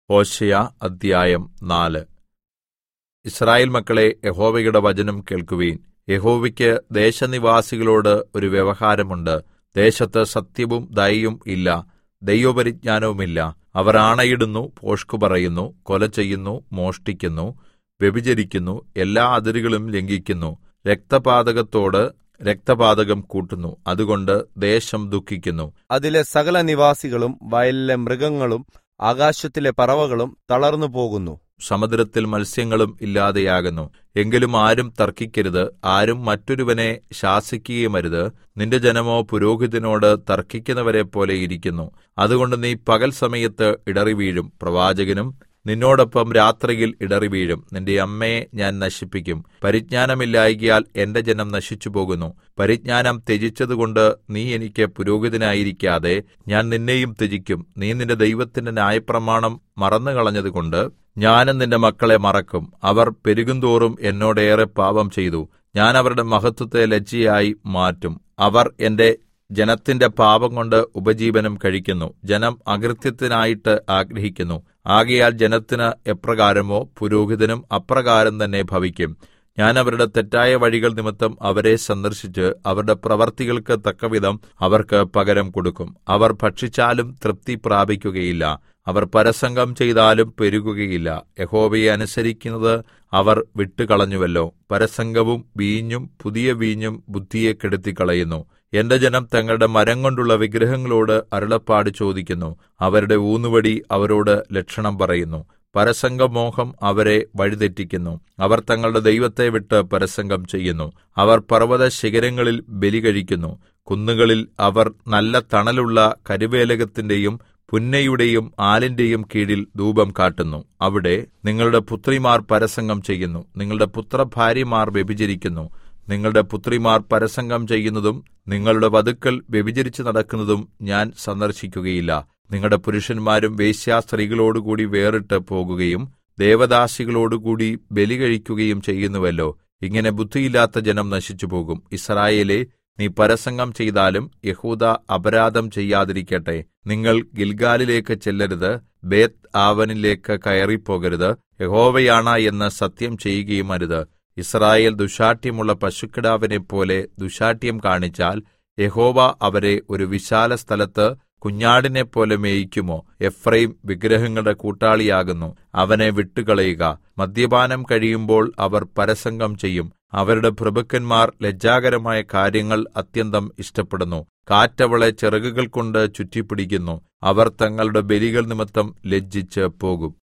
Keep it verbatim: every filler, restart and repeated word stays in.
ഹോശേയ അദ്ധ്യായം നാല്. യിസ്രായേൽ മക്കളേ, യഹോവയുടെ വചനം കേൾക്കുവിൻ. യഹോവയ്ക്ക് ദേശനിവാസികളോട് ഒരു വ്യവഹാരമുണ്ട്. ദേശത്ത് സത്യവും ദയയും ഇല്ല, ദൈവപരിജ്ഞാനവുമില്ല. അവർ ആണയിടുന്നു, ഭോഷ്ക് പറയുന്നു, കൊല ചെയ്യുന്നു, മോഷ്ടിക്കുന്നു, വ്യഭിചരിക്കുന്നു, എല്ലാ അതിരുകളും ലംഘിക്കുന്നു, രക്തപാതകത്തോട് രക്തപാതകം കൂട്ടുന്നു. അതുകൊണ്ട് ദേശം ദുഃഖിക്കുന്നു. അതിലെ സകല നിവാസികളും വയലിലെ മൃഗങ്ങളും ആകാശത്തിലെ പറവകളും തളർന്നു പോകുന്നു. സമുദ്രത്തിൽ മത്സ്യങ്ങളും ഇല്ലാതെയാകുന്നു. എങ്കിലും ആരും തർക്കിക്കരുത്, ആരും മറ്റൊരുവനെ ശാസിക്കുകയുമരുത്. നിന്റെ ജനമോ പുരോഹിതനോട് തർക്കിക്കുന്നവരെപ്പോലെ ഇരിക്കുന്നു. അതുകൊണ്ട് നീ പകൽ സമയത്ത് ഇടറിവീഴും, പ്രവാചകനും നിന്നോടൊപ്പം രാത്രിയിൽ ഇടറിവീഴും. നിന്റെ അമ്മയെ ഞാൻ നശിപ്പിക്കും. പരിജ്ഞാനമില്ലായ്കയാൽ എന്റെ ജനം നശിച്ചുപോകുന്നു. പരിജ്ഞാനം ത്യജിച്ചതുകൊണ്ട് നീ എനിക്ക് പുരോഹിതനായിരിക്കാതെ ഞാൻ നിന്നെയും ത്യജിക്കും. നീ നിന്റെ ദൈവത്തിന്റെ ന്യായപ്രമാണം മറന്നുകളഞ്ഞതുകൊണ്ട് ഞാനും നിന്റെ മക്കളെ മറക്കും. അവർ പെരുകുന്തോറും എന്നോടേറെ പാപം ചെയ്തു. ഞാൻ അവരുടെ മഹത്വത്തെ ലജ്ജയായി മാറ്റും. അവർ എന്റെ ജനത്തിന്റെ പാപംകൊണ്ട് ഉപജീവനം കഴിക്കുന്നു. ജനം അകൃത്യത്തിനായിട്ട് ആഗ്രഹിക്കുന്നു. ആകയാൽ ജനത്തിന് എപ്രകാരമോ പുരോഹിതനും അപ്രകാരം തന്നെ ഭവിക്കും. ഞാൻ അവരുടെ തെറ്റായ വഴികൾ നിമിത്തം അവരെ സന്ദർശിച്ച് അവരുടെ പ്രവർത്തികൾക്ക് തക്കവിധം അവർക്ക് പകരം കൊടുക്കും. അവർ ഭക്ഷിച്ചാലും തൃപ്തി പ്രാപിക്കുകയില്ല, അവർ പരസംഗം ചെയ്താലും പെരുകുകയില്ല. യഹോവയെ അനുസരിക്കുന്നത് അവർ വിട്ടുകളഞ്ഞുവല്ലോ. പരസംഗവും വീഞ്ഞും പുതിയ വീഞ്ഞും ബുദ്ധിയെ കെടുത്തിക്കളയുന്നു. എന്റെ ജനം തങ്ങളുടെ മരം കൊണ്ടുള്ള വിഗ്രഹങ്ങളോട് അരുളപ്പാട് ചോദിക്കുന്നു. അവരുടെ ഊന്നുവടി അവരോട് ലക്ഷണം പറയുന്നു. പരസംഗമോഹം അവരെ വഴിതെറ്റിക്കുന്നു. അവർ തങ്ങളുടെ ദൈവത്തെ വിട്ട് പരസംഗം ചെയ്യുന്നു. അവർ പർവ്വത ശിഖരങ്ങളിൽ ബലി കഴിക്കുന്നു. കുന്നുകളിൽ അവർ നല്ല തണലുള്ള കരുവേലകത്തിന്റെയും പുന്നയുടെയും ആലിന്റെയും കീഴിൽ ധൂപം കാട്ടുന്നു. അവിടെ നിങ്ങളുടെ പുത്രിമാർ പരസംഗം ചെയ്യുന്നു, നിങ്ങളുടെ പുത്രഭാര്യമാർ വ്യഭിചരിക്കുന്നു. നിങ്ങളുടെ പുത്രിമാർ പരസംഗം ചെയ്യുന്നതും നിങ്ങളുടെ വധുക്കൾ വ്യഭിചരിച്ചു നടക്കുന്നതും ഞാൻ സന്ദർശിക്കുകയില്ല. നിങ്ങളുടെ പുരുഷന്മാരും വേശ്യാസ്ത്രീകളോടുകൂടി വേറിട്ട് പോകുകയും ദേവദാസികളോടുകൂടി ബലി കഴിക്കുകയും ചെയ്യുന്നുവല്ലോ. ഇങ്ങനെ ബുദ്ധിയില്ലാത്ത ജനം നശിച്ചുപോകും. യിസ്രായേലേ, നീ പരസംഗം ചെയ്താലും യെഹൂദാ അപരാധം ചെയ്യാതിരിക്കട്ടെ. നിങ്ങൾ ഗിൽഗാലിലേക്ക് ചെല്ലരുത്, ബേത്ത് ആവനിലേക്ക് കയറിപ്പോകരുത്. യഹോവയാണ എന്ന് സത്യം ചെയ്യുകയും അരുത്. യിസ്രായേൽ ദുശ്ശാഠ്യമുള്ള പശുക്കിടാവിനെപ്പോലെ ദുശ്ശാഠ്യം കാണിച്ചാൽ യഹോവ അവരെ ഒരു വിശാല സ്ഥലത്ത് കുഞ്ഞാടിനെപ്പോലെ മേയിക്കുമോ? എഫ്രയീം വിഗ്രഹങ്ങളുടെ കൂട്ടാളിയാകുന്നു, അവനെ വിട്ടുകളയുക. മദ്യപാനം കഴിയുമ്പോൾ അവർ പരസംഗം ചെയ്യും. അവരുടെ പ്രഭുക്കന്മാർ ലജ്ജാകരമായ കാര്യങ്ങൾ അത്യന്തം ഇഷ്ടപ്പെടുന്നു. കാറ്റവളെ ചിറകുകൾ കൊണ്ട് ചുറ്റിപ്പിടിക്കുന്നു. അവർ തങ്ങളുടെ ബലികൾ നിമിത്തം ലജ്ജിച്ച് പോകും.